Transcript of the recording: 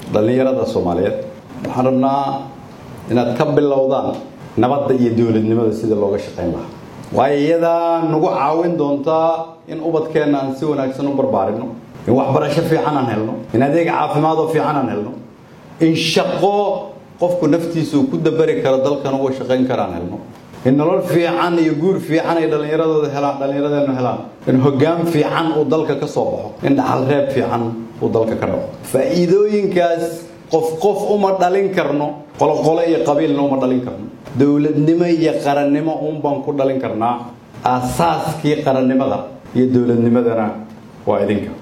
dhalinyarada Soomaaliyeed waxaan rabnaa inaad ka bilowdaan nabadda iyo dawladnimada sida looga shaqeyn lahaa waayada nagu caawin doonta in ubadkeena aan si wanaagsan u barbaarino in waxbarasho fiican aan helno in adeeg caafimaad oo fiican aan helno in shaqo qofku naftiisu ku dabari karo dalkan uga shaqeyn karaan helno in nolol fiican iyo guur fiican ay dhalinyaradeenu helaan in hoggaan fiican uu dalka ka soo baxo in dhaxal reeb fiican uu dalka ka dhaco faa'iidooyinkaas qof uma dhalin karno qolo iyo qabiilna uma dhalin karno dawladnimo iyo qarannimo baan ku dhalin karnaa aasaaskii qarannimada iyo dawladnimadana waa idinka